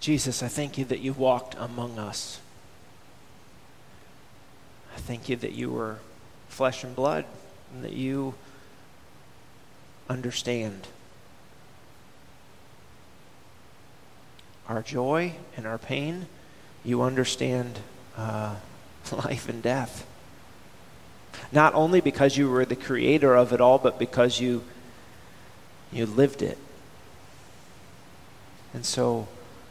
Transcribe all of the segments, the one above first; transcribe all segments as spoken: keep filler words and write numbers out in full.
Jesus, I thank you that you walked among us. I thank you that you were flesh and blood and that you understand our joy and our pain. You understand uh, life and death. Not only because you were the creator of it all, but because you you lived it. And so,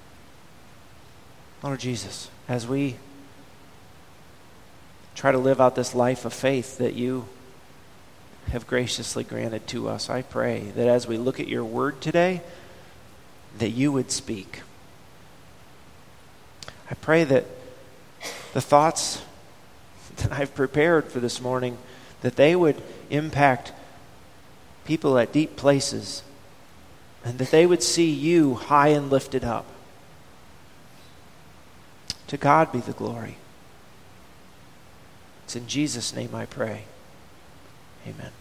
Lord Jesus, as we try to live out this life of faith that you have graciously granted to us, I pray that as we look at your word today, that you would speak. I pray that the thoughts that I've prepared for this morning, that they would impact people at deep places, and that they would see you high and lifted up. To God be the glory. It's in Jesus' name I pray. Amen.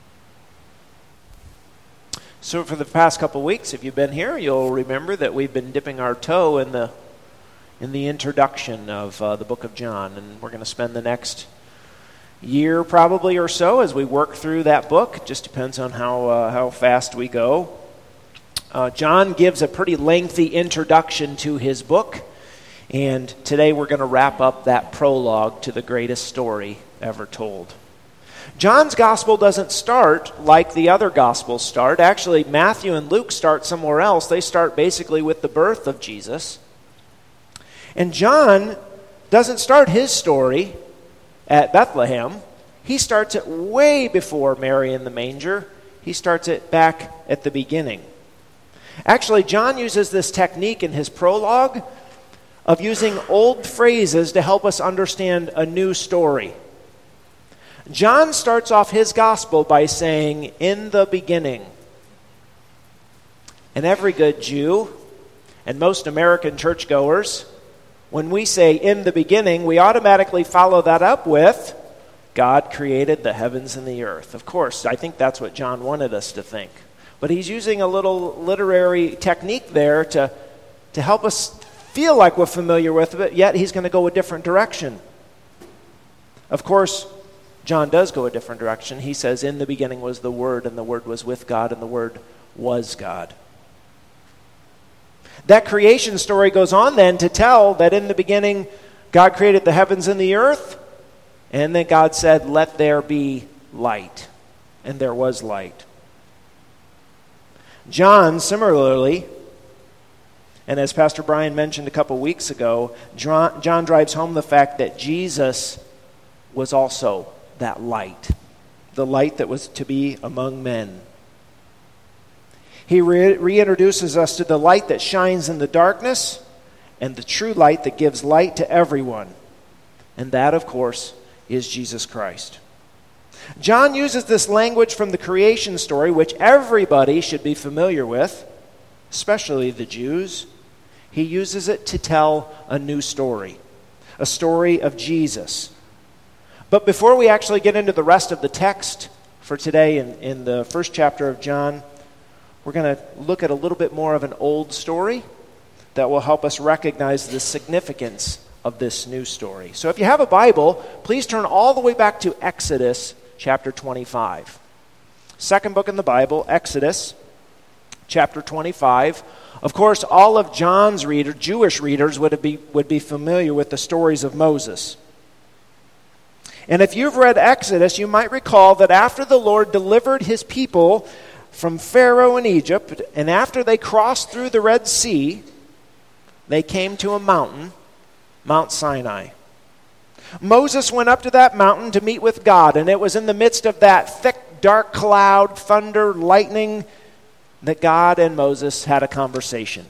So for the past couple weeks, if you've been here, you'll remember that we've been dipping our toe in the in the introduction of uh, the book of John, and we're going to spend the next year probably or so as we work through that book. It just depends on how uh, how fast we go. Uh, John gives a pretty lengthy introduction to his book, and today we're going to wrap up that prologue to the greatest story ever told. John's gospel doesn't start like the other gospels start. Actually, Matthew and Luke start somewhere else. They start basically with the birth of Jesus. And John doesn't start his story at Bethlehem. He starts it way before Mary in the manger. He starts it back at the beginning. Actually, John uses this technique in his prologue of using old phrases to help us understand a new story. John starts off his gospel by saying, "In the beginning." And every good Jew and most American churchgoers, when we say "in the beginning," we automatically follow that up with, God created the heavens and the earth. Of course, I think that's what John wanted us to think. But he's using a little literary technique there to, to help us feel like we're familiar with it, yet he's going to go a different direction. Of course, John does go a different direction. He says, "In the beginning was the Word, and the Word was with God, and the Word was God." That creation story goes on then to tell that in the beginning, God created the heavens and the earth, and then God said, "Let there be light," and there was light. John, similarly, and as Pastor Brian mentioned a couple weeks ago, John, John drives home the fact that Jesus was also that light, the light that was to be among men. He re- reintroduces us to the light that shines in the darkness and the true light that gives light to everyone. And that, of course, is Jesus Christ. John uses this language from the creation story, which everybody should be familiar with, especially the Jews. He uses it to tell a new story, a story of Jesus. But before we actually get into the rest of the text for today in, in the first chapter of John, we're going to look at a little bit more of an old story that will help us recognize the significance of this new story. So if you have a Bible, please turn all the way back to Exodus chapter twenty-five. Second book in the Bible, Exodus chapter twenty-five. Of course, all of John's reader, Jewish readers would be, would be familiar with the stories of Moses. And if you've read Exodus, you might recall that after the Lord delivered his people from Pharaoh in Egypt, and after they crossed through the Red Sea, they came to a mountain, Mount Sinai. Moses went up to that mountain to meet with God, and it was in the midst of that thick, dark cloud, thunder, lightning, that God and Moses had a conversation.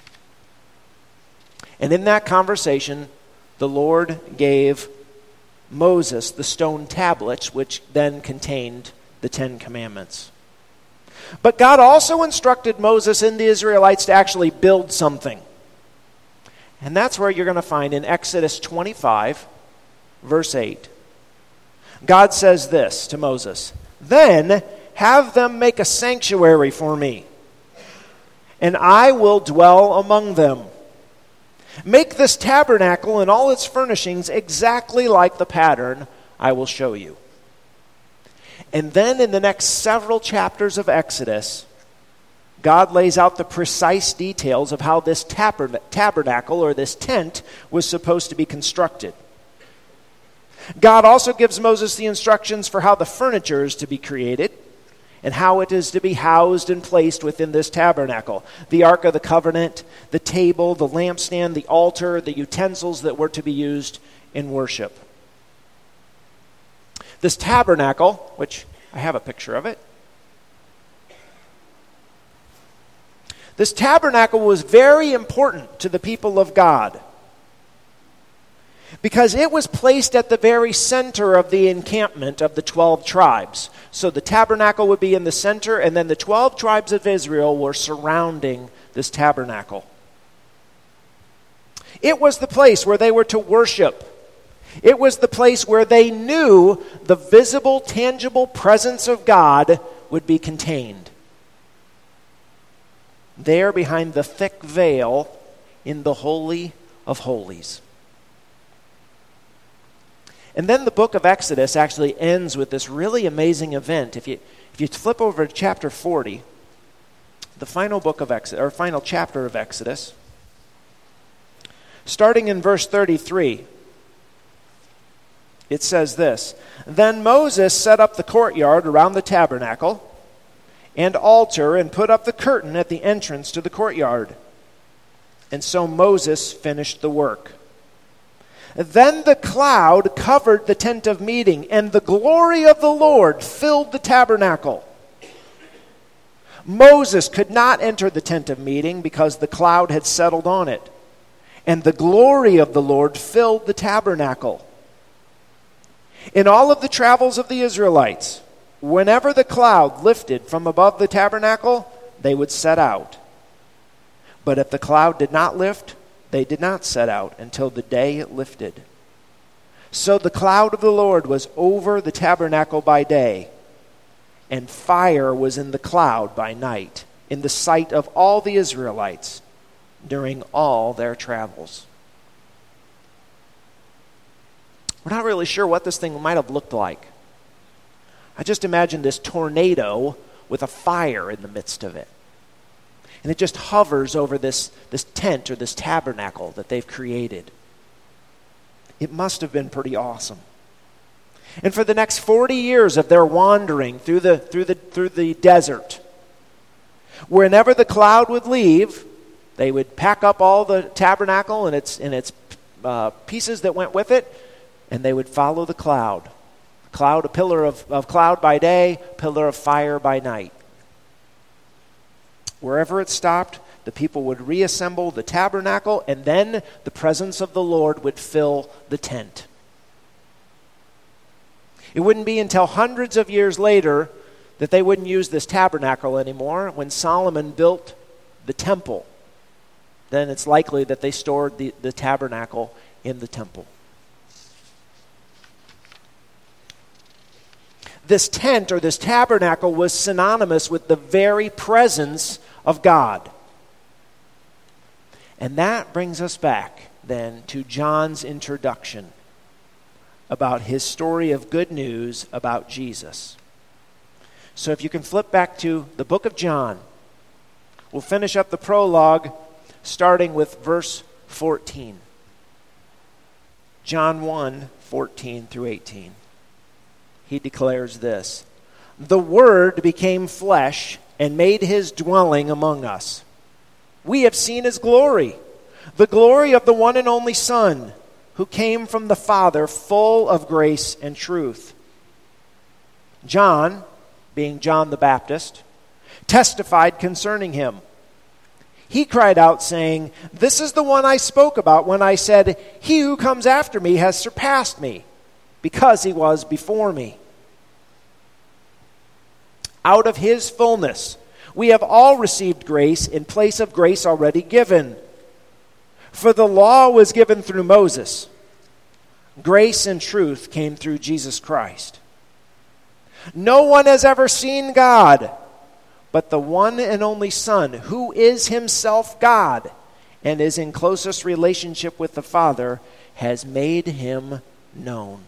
And in that conversation, the Lord gave Moses the stone tablets, which then contained the Ten Commandments. But God also instructed Moses and the Israelites to actually build something. And that's where you're going to find in Exodus twenty-five, verse eight. God says this to Moses, "Then have them make a sanctuary for me, and I will dwell among them. Make this tabernacle and all its furnishings exactly like the pattern I will show you. And then in the next several chapters of Exodus, God lays out the precise details of how this tabern- tabernacle or this tent was supposed to be constructed. God also gives Moses the instructions for how the furniture is to be created and how it is to be housed and placed within this tabernacle. The Ark of the Covenant, the table, the lampstand, the altar, the utensils that were to be used in worship. This tabernacle, which I have a picture of it, this tabernacle was very important to the people of God because it was placed at the very center of the encampment of the twelve tribes. So the tabernacle would be in the center, and then the twelve tribes of Israel were surrounding this tabernacle. It was the place where they were to worship. It was the place where they knew the visible, tangible presence of God would be contained. There behind the thick veil in the Holy of Holies. And then the book of Exodus actually ends with this really amazing event. If you if you flip over to chapter forty, the final book of Exodus, or final chapter of Exodus, starting in verse thirty-three, it says this: Then Moses set up the courtyard around the tabernacle and altar and put up the curtain at the entrance to the courtyard. And so Moses finished the work. Then the cloud covered the tent of meeting, and the glory of the Lord filled the tabernacle. Moses could not enter the tent of meeting because the cloud had settled on it, and the glory of the Lord filled the tabernacle. In all of the travels of the Israelites, whenever the cloud lifted from above the tabernacle, they would set out. But if the cloud did not lift, they did not set out until the day it lifted. So the cloud of the Lord was over the tabernacle by day, and fire was in the cloud by night, in the sight of all the Israelites during all their travels. We're not really sure what this thing might have looked like. I just imagine this tornado with a fire in the midst of it. And it just hovers over this, this tent or this tabernacle that they've created. It must have been pretty awesome. And for the next forty years of their wandering through the, through the, through the desert, whenever the cloud would leave, they would pack up all the tabernacle and its, and its uh, pieces that went with it, and they would follow the cloud. Cloud, a pillar of, of cloud by day, pillar of fire by night. Wherever it stopped, the people would reassemble the tabernacle, and then the presence of the Lord would fill the tent. It wouldn't be until hundreds of years later that they wouldn't use this tabernacle anymore. When Solomon built the temple, then it's likely that they stored the, the tabernacle in the temple. This tent or this tabernacle was synonymous with the very presence of God. And that brings us back then to John's introduction about his story of good news about Jesus. So if you can flip back to the book of John, we'll finish up the prologue starting with verse fourteen. John one, fourteen through eighteen. He declares this: The Word became flesh and made his dwelling among us. We have seen his glory, the glory of the one and only Son, who came from the Father, full of grace and truth. John, being John the Baptist, testified concerning him. He cried out, saying, This is the one I spoke about when I said, He who comes after me has surpassed me, because he was before me. Out of his fullness, we have all received grace in place of grace already given. For the law was given through Moses. Grace and truth came through Jesus Christ. No one has ever seen God, but the one and only Son, who is himself God and is in closest relationship with the Father, has made him known.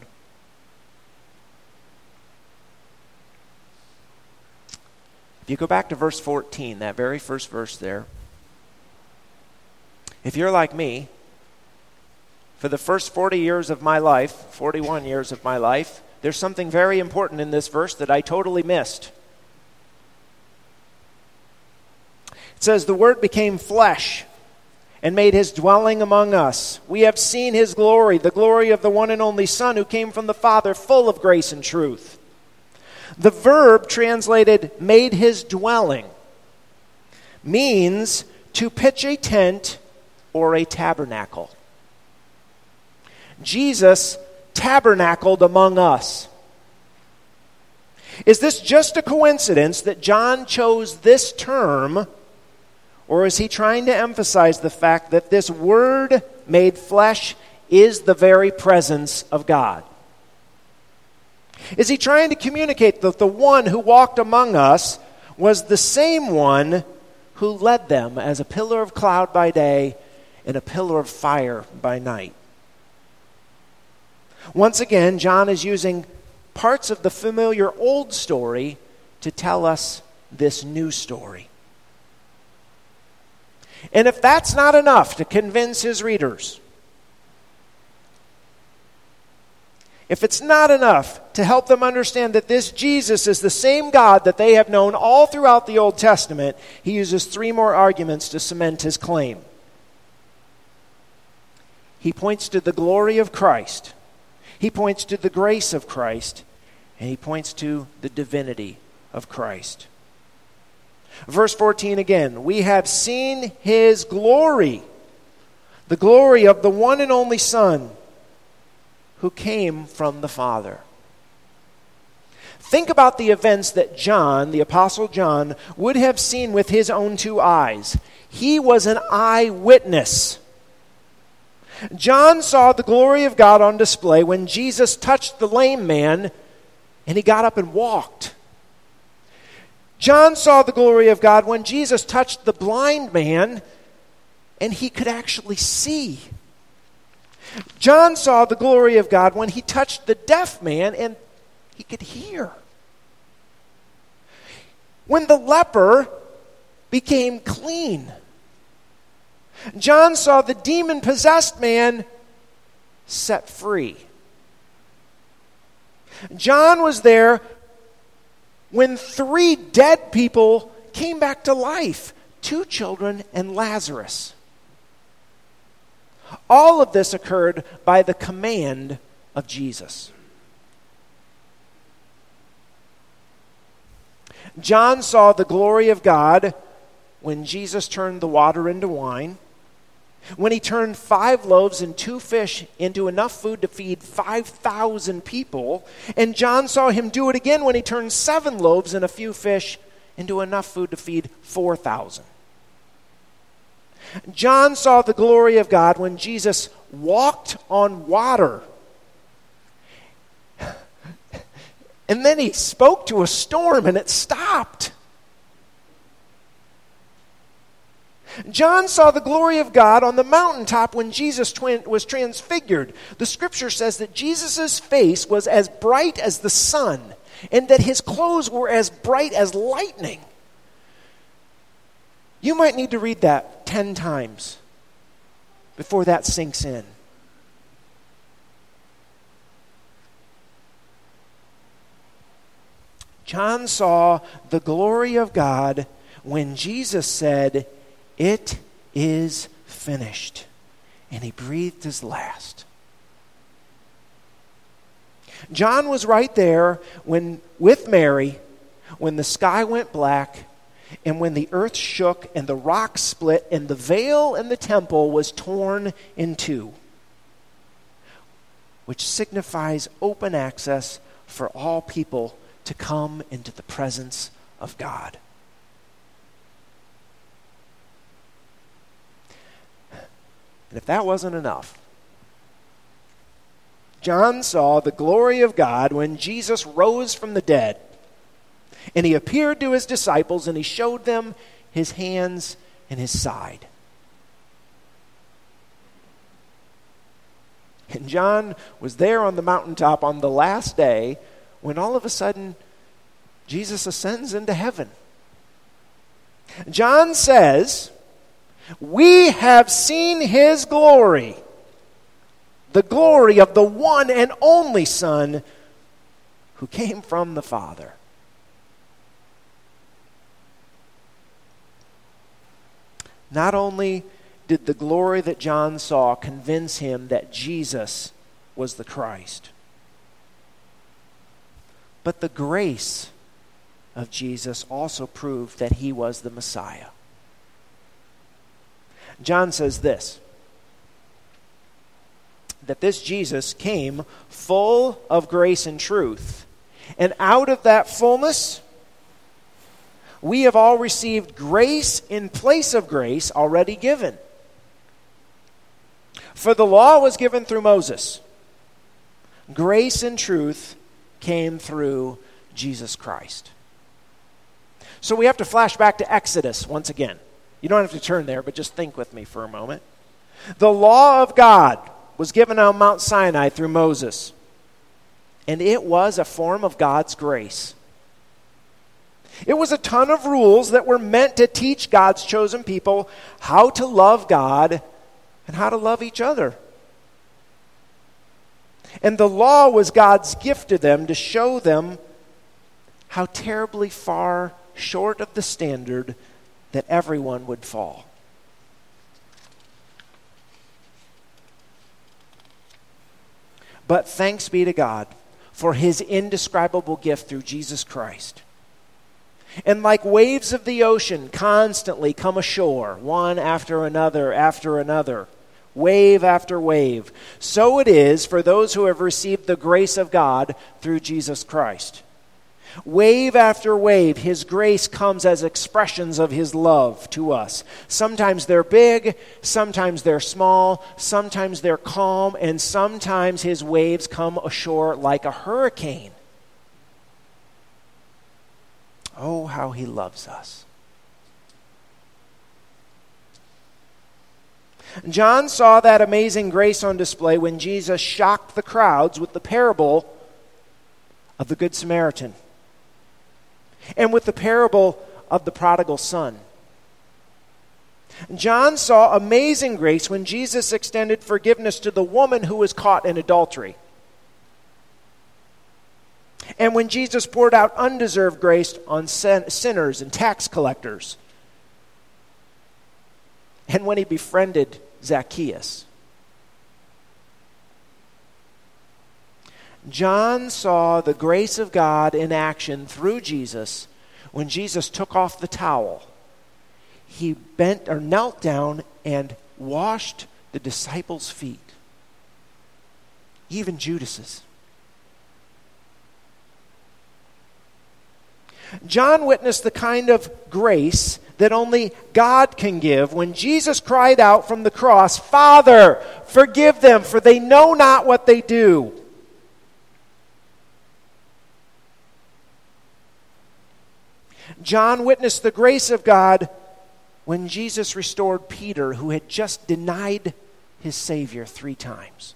If you go back to verse fourteen, that very first verse there, if you're like me, for the first forty years of my life, forty-one years of my life, there's something very important in this verse that I totally missed. It says, the Word became flesh and made his dwelling among us. We have seen his glory, the glory of the one and only Son who came from the Father, full of grace and truth. The verb translated made his dwelling means to pitch a tent or a tabernacle. Jesus tabernacled among us. Is this just a coincidence that John chose this term, or is he trying to emphasize the fact that this Word made flesh is the very presence of God? Is he trying to communicate that the one who walked among us was the same one who led them as a pillar of cloud by day and a pillar of fire by night? Once again, John is using parts of the familiar old story to tell us this new story. And if that's not enough to convince his readers, if it's not enough to help them understand that this Jesus is the same God that they have known all throughout the Old Testament, he uses three more arguments to cement his claim. He points to the glory of Christ. He points to the grace of Christ, and he points to the divinity of Christ. Verse fourteen again, we have seen his glory, the glory of the one and only Son who came from the Father. Think about the events that John, the Apostle John, would have seen with his own two eyes. He was an eyewitness. John saw the glory of God on display when Jesus touched the lame man and he got up and walked. John saw the glory of God when Jesus touched the blind man and he could actually see. John saw the glory of God when he touched the deaf man and he could hear. When the leper became clean. John saw the demon-possessed man set free. John was there when three dead people came back to life, two children and Lazarus. All of this occurred by the command of Jesus. John saw the glory of God when Jesus turned the water into wine, when he turned five loaves and two fish into enough food to feed five thousand people, and John saw him do it again when he turned seven loaves and a few fish into enough food to feed four thousand. John saw the glory of God when Jesus walked on water. And then he spoke to a storm and it stopped. John saw the glory of God on the mountaintop when Jesus twin, was transfigured. The scripture says that Jesus' face was as bright as the sun and that his clothes were as bright as lightning. You might need to read that ten times before that sinks in. John saw the glory of God when Jesus said, "It is finished," and he breathed his last. John was right there when, with Mary, when the sky went black and when the earth shook and the rocks split and the veil in the temple was torn in two, which signifies open access for all people to come into the presence of God. And if that wasn't enough, John saw the glory of God when Jesus rose from the dead. And he appeared to his disciples and he showed them his hands and his side. And John was there on the mountaintop on the last day when all of a sudden Jesus ascends into heaven. John says, "We have seen his glory, the glory of the one and only Son who came from the Father." Not only did the glory that John saw convince him that Jesus was the Christ, but the grace of Jesus also proved that he was the Messiah. John says this, that this Jesus came full of grace and truth, and out of that fullness, we have all received grace in place of grace already given. For the law was given through Moses. Grace and truth came through Jesus Christ. So we have to flash back to Exodus once again. You don't have to turn there, but just think with me for a moment. The law of God was given on Mount Sinai through Moses, and it was a form of God's grace. It was a ton of rules that were meant to teach God's chosen people how to love God and how to love each other. And the law was God's gift to them to show them how terribly far short of the standard that everyone would fall. But thanks be to God for his indescribable gift through Jesus Christ. And like waves of the ocean constantly come ashore, one after another after another, wave after wave, so it is for those who have received the grace of God through Jesus Christ. Wave after wave, his grace comes as expressions of his love to us. Sometimes they're big, sometimes they're small, sometimes they're calm, and sometimes his waves come ashore like a hurricane. Oh, how he loves us. John saw that amazing grace on display when Jesus shocked the crowds with the parable of the Good Samaritan and with the parable of the prodigal son. John saw amazing grace when Jesus extended forgiveness to the woman who was caught in adultery. And when Jesus poured out undeserved grace on sin- sinners and tax collectors. And when he befriended Zacchaeus. John saw the grace of God in action through Jesus when Jesus took off the towel. He bent or knelt down and washed the disciples' feet, even Judas's. John witnessed the kind of grace that only God can give when Jesus cried out from the cross, "Father, forgive them, for they know not what they do." John witnessed the grace of God when Jesus restored Peter, who had just denied his Savior three times.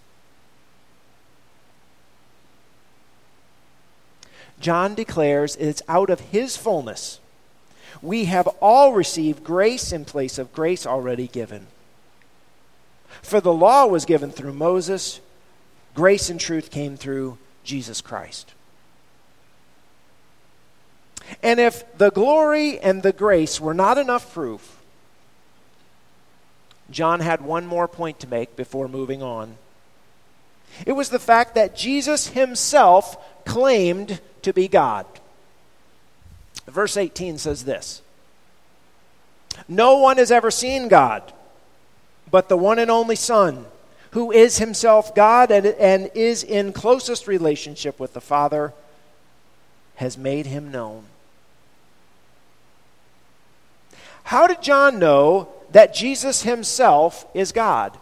John declares it's out of his fullness. We have all received grace in place of grace already given. For the law was given through Moses, grace and truth came through Jesus Christ. And if the glory and the grace were not enough proof, John had one more point to make before moving on. It was the fact that Jesus himself claimed to be God. Verse eighteen says this: "No one has ever seen God, but the one and only Son, who is himself God and, and is in closest relationship with the Father, has made him known." How did John know that Jesus himself is God?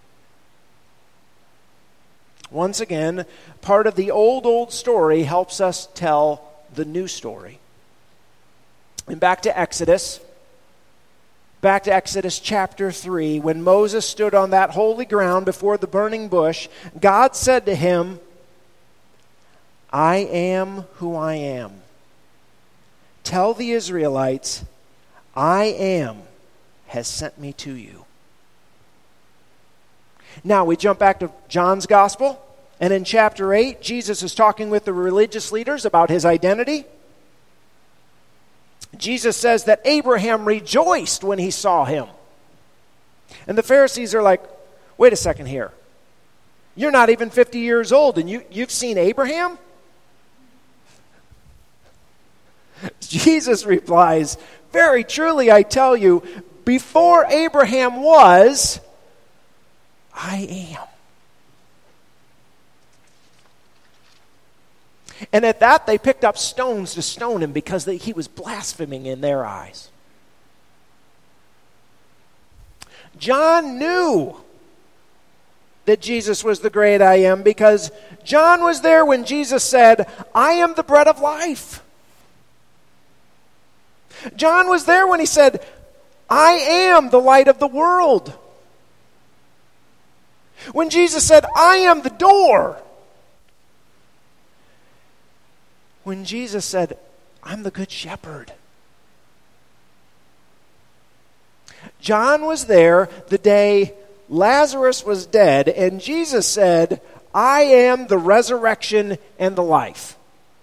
Once again, part of the old, old story helps us tell the new story. And back to Exodus, back to Exodus chapter three, when Moses stood on that holy ground before the burning bush, God said to him, I am who I am. Tell the Israelites, I am has sent me to you. Now we jump back to John's gospel, and in chapter eight, Jesus is talking with the religious leaders about his identity. Jesus says that Abraham rejoiced when he saw him. And the Pharisees are like, wait a second here. You're not even fifty years old, and you, you've seen Abraham? Jesus replies, very truly I tell you, before Abraham was, I am. And at that, they picked up stones to stone him because they, he was blaspheming in their eyes. John knew that Jesus was the great I am because John was there when Jesus said, I am the bread of life. John was there when he said, I am the light of the world. When Jesus said, I am the door. When Jesus said, I'm the good shepherd. John was there the day Lazarus was dead, and Jesus said, I am the resurrection and the life.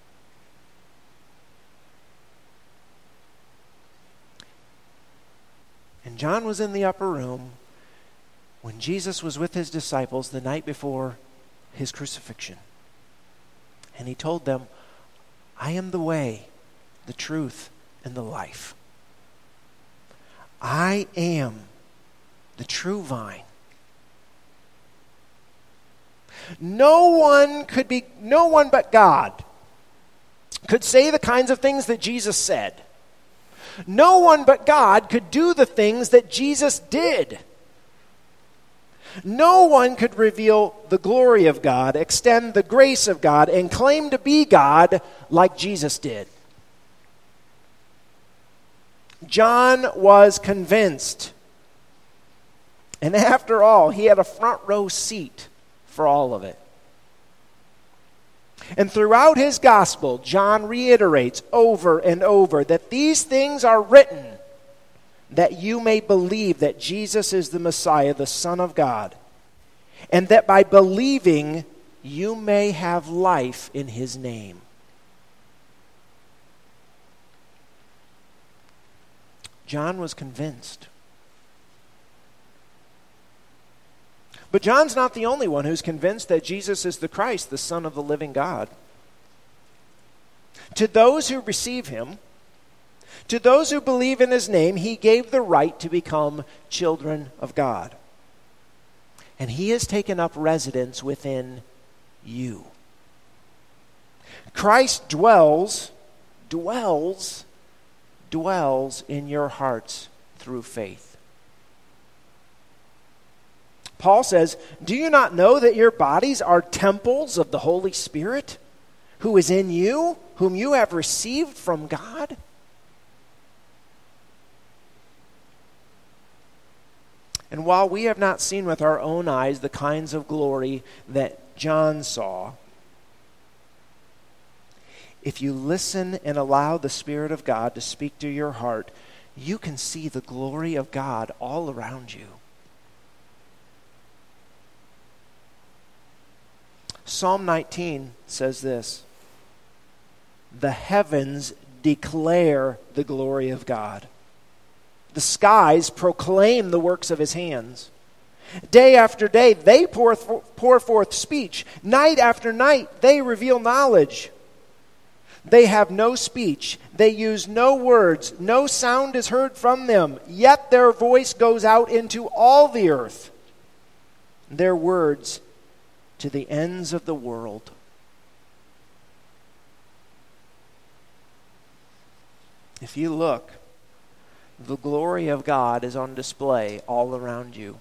And John was in the upper room when Jesus was with his disciples the night before his crucifixion. And he told them, I am the way, the truth, and the life. I am the true vine. No one could be, no one but God could say the kinds of things that Jesus said. No one but God could do the things that Jesus did. No one could reveal the glory of God, extend the grace of God, and claim to be God like Jesus did. John was convinced. And after all, he had a front row seat for all of it. And throughout his gospel, John reiterates over and over that these things are written that you may believe that Jesus is the Messiah, the Son of God, and that by believing you may have life in his name. John was convinced. But John's not the only one who's convinced that Jesus is the Christ, the Son of the living God. To those who receive him, to those who believe in his name, he gave the right to become children of God. And he has taken up residence within you. Christ dwells, dwells, dwells in your hearts through faith. Paul says, do you not know that your bodies are temples of the Holy Spirit, who is in you, whom you have received from God? And while we have not seen with our own eyes the kinds of glory that John saw, if you listen and allow the Spirit of God to speak to your heart, you can see the glory of God all around you. Psalm nineteen says this, the heavens declare the glory of God. The skies proclaim the works of his hands. Day after day, they pour, th- pour forth speech. Night after night, they reveal knowledge. They have no speech. They use no words. No sound is heard from them. Yet their voice goes out into all the earth. Their words to the ends of the world. If you look, the glory of God is on display all around you.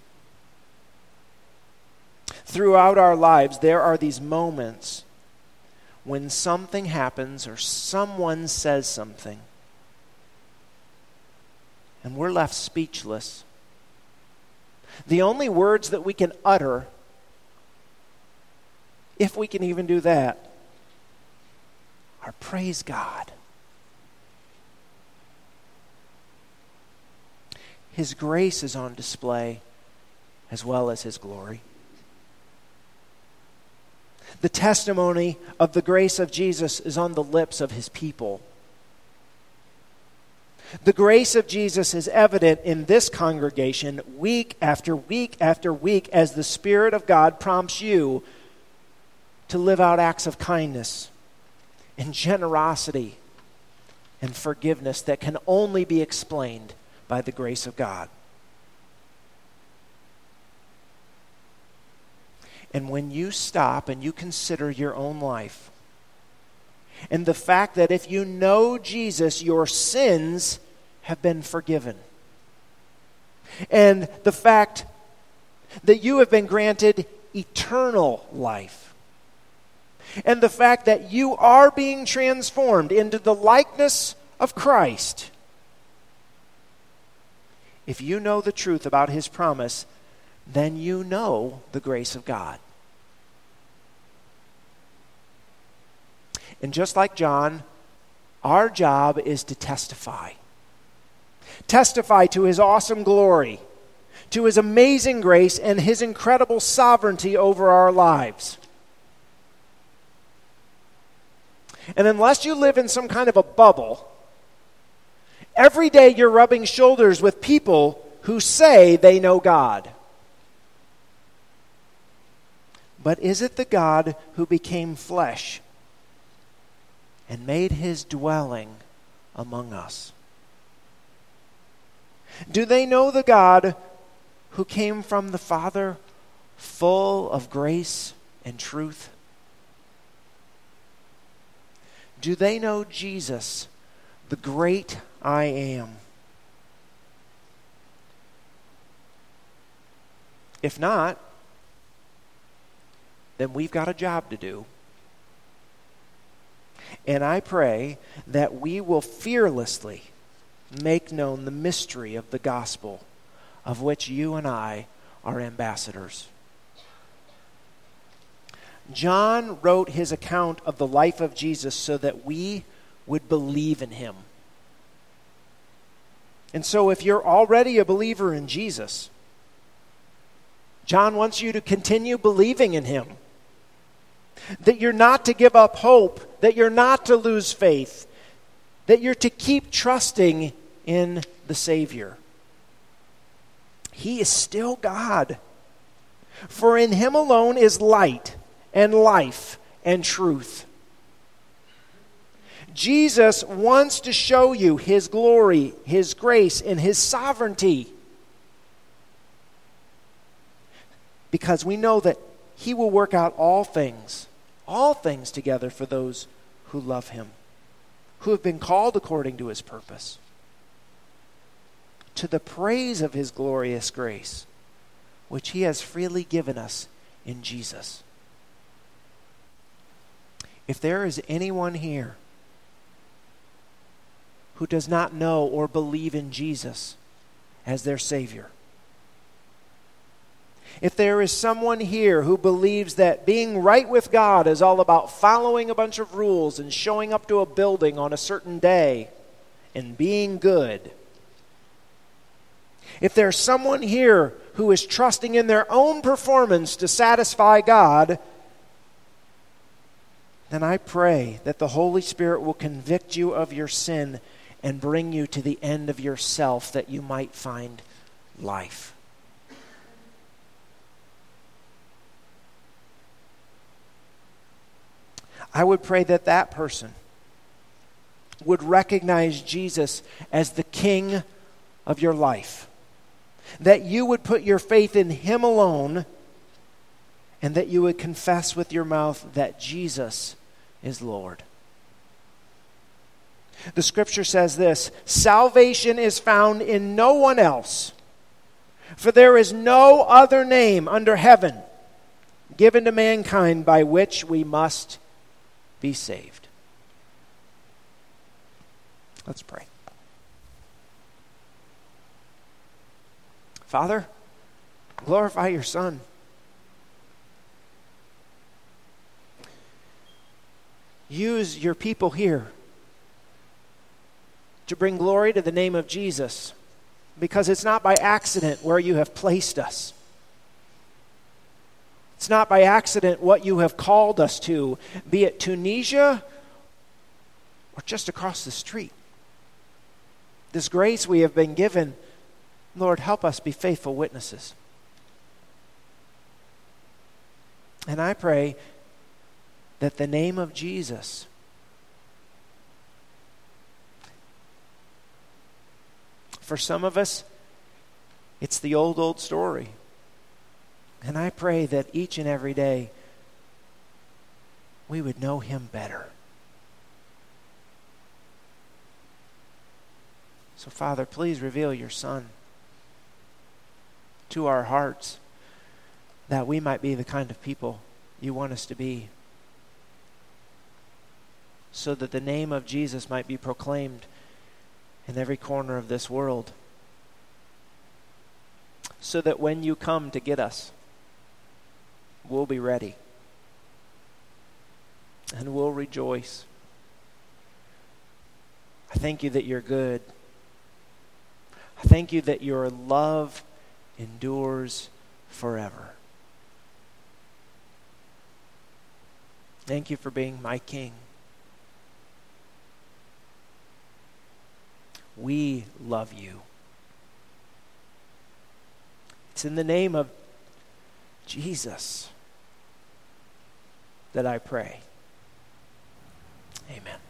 Throughout our lives, there are these moments when something happens or someone says something, and we're left speechless. The only words that we can utter, if we can even do that, are praise God. His grace is on display as well as His glory. The testimony of the grace of Jesus is on the lips of His people. The grace of Jesus is evident in this congregation week after week after week as the Spirit of God prompts you to live out acts of kindness and generosity and forgiveness that can only be explained by the grace of God. And when you stop and you consider your own life, and the fact that if you know Jesus, your sins have been forgiven, and the fact that you have been granted eternal life, and the fact that you are being transformed into the likeness of Christ, if you know the truth about His promise, then you know the grace of God. And just like John, our job is to testify. Testify to His awesome glory, to His amazing grace, and His incredible sovereignty over our lives. And unless you live in some kind of a bubble, every day you're rubbing shoulders with people who say they know God. But is it the God who became flesh and made His dwelling among us? Do they know the God who came from the Father, full of grace and truth? Do they know Jesus, the great I am? If not, then we've got a job to do. And I pray that we will fearlessly make known the mystery of the gospel of which you and I are ambassadors. John wrote his account of the life of Jesus so that we would believe in Him. And so if you're already a believer in Jesus, John wants you to continue believing in Him. That you're not to give up hope, that you're not to lose faith, that you're to keep trusting in the Savior. He is still God. For in Him alone is light and life and truth. Jesus wants to show you His glory, His grace, and His sovereignty. Because we know that He will work out all things, all things together for those who love Him, who have been called according to His purpose, to the praise of His glorious grace, which He has freely given us in Jesus. If there is anyone here who does not know or believe in Jesus as their Savior, if there is someone here who believes that being right with God is all about following a bunch of rules and showing up to a building on a certain day and being good, if there's someone here who is trusting in their own performance to satisfy God, then I pray that the Holy Spirit will convict you of your sin and bring you to the end of yourself that you might find life. I would pray that that person would recognize Jesus as the King of your life, that you would put your faith in Him alone, and that you would confess with your mouth that Jesus is Lord. The Scripture says this: salvation is found in no one else, for there is no other name under heaven given to mankind by which we must be saved. Let's pray. Father, glorify your Son. Use your people here to bring glory to the name of Jesus, because it's not by accident where you have placed us. It's not by accident what you have called us to, be it Tunisia or just across the street. This grace we have been given, Lord, help us be faithful witnesses. And I pray that the name of Jesus for some of us, it's the old, old story. And I pray that each and every day we would know him better. So, Father, please reveal your Son to our hearts that we might be the kind of people you want us to be, so that the name of Jesus might be proclaimed in every corner of this world, so that when you come to get us, we'll be ready and we'll rejoice. I thank you that you're good. I thank you that your love endures forever. Thank you for being my King. We love you. It's in the name of Jesus that I pray. Amen.